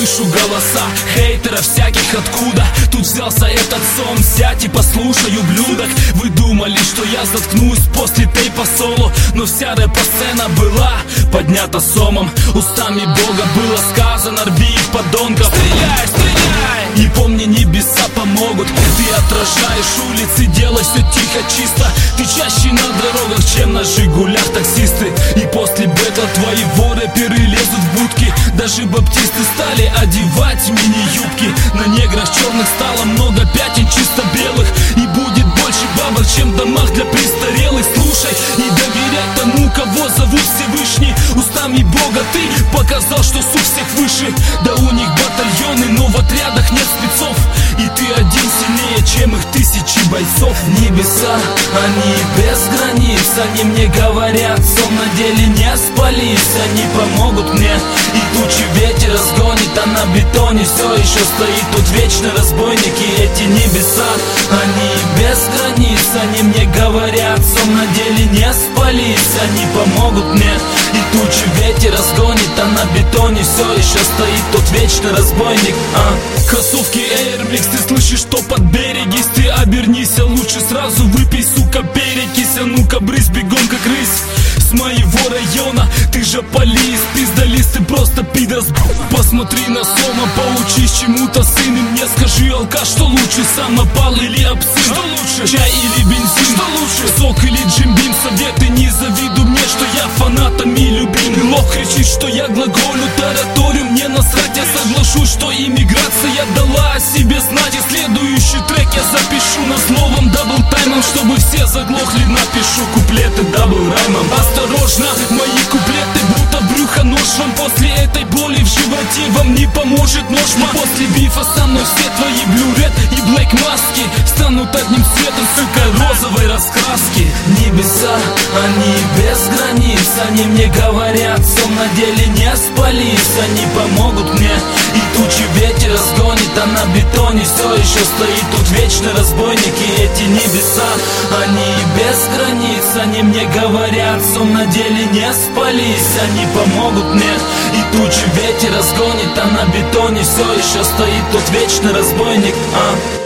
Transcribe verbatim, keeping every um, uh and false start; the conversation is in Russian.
слышу голоса хейтеров всяких откуда тут взялся этот сон. Сядь и послушай, ублюдок. Вы думали, что я заткнусь после тейпа соло, но вся рэп-сцена была поднята сомом. Устами Бога было сказано: рби их, подонков. Стреляй, стреляй! И помни, небеса помогут. Ты отражаешь улицы, делай все тихо, чисто. Ты чаще на дорогах, чем на жигулях таксисты. И после бэтла твои рэперы лезут в будки. Даже баптисты стали одевать мини-юбки. На неграх черных стало много пятен чисто белых. И будет больше бабок, чем в домах для престарелых. Слушай и доверяй тому, кого зовут Всевышний. Устами Бога ты показал, что сук всех выше. Да у них батальоны, но в отрядах нет спецов. И ты один сильнее, чем их тысячи бойцов. Небеса, они без границ. Они мне говорят, сон на деле не спались. Они помогут мне. И тучи ветер разгонит, а на бетоне все еще стоит тот вечный разбойник. И эти небеса, они без границ. Они мне говорят, сон на деле не спались. Они помогут мне. И тучи ветер разгонит, а на бетоне все еще стоит тот вечный разбойник. а. Кроссовки Air Max, ты слышишь, что под берегись. Ты обернись, а лучше сразу выпей, сука, перекись. А ну-ка брысь бегом, как рысь с моего района. Ты же полис, пиздалист, ты просто пидос. Посмотри на Сома, поучись чему-то, сын. И мне скажи, алкаш, что лучше, самопал или абсин? Что лучше, чай или бензин? Что лучше, сок или джимбим? Советы не завидуй мне, что я фанатами любимый. Лох кричит, что я глаголю, тараторю, мне насрать. Я соглашусь, что иммиграция дала о себе знать. И следующий трек я запишу на словом даблтаймом, чтобы все заглохли. Напишу куплеты даблраймом. Осторожно, мои куплеты будто брюхо ножом. После этой боли в животе вам не поможет нож. После бифа со мной все твои блю-ред и блэк маски станут одним цветом, сука, розовой раскраски. Небеса, они без границ. Они мне говорят, сон на деле не спались. Они помогут мне. И тучи ветер разгонит, а на бетоне все еще стоит тот вечный разбойник. И эти небеса, они без границ. Они мне говорят, сон на деле не спались. Они помогут мне. И тучи ветер разгонит, а на бетоне все еще стоит тот вечный разбойник. а.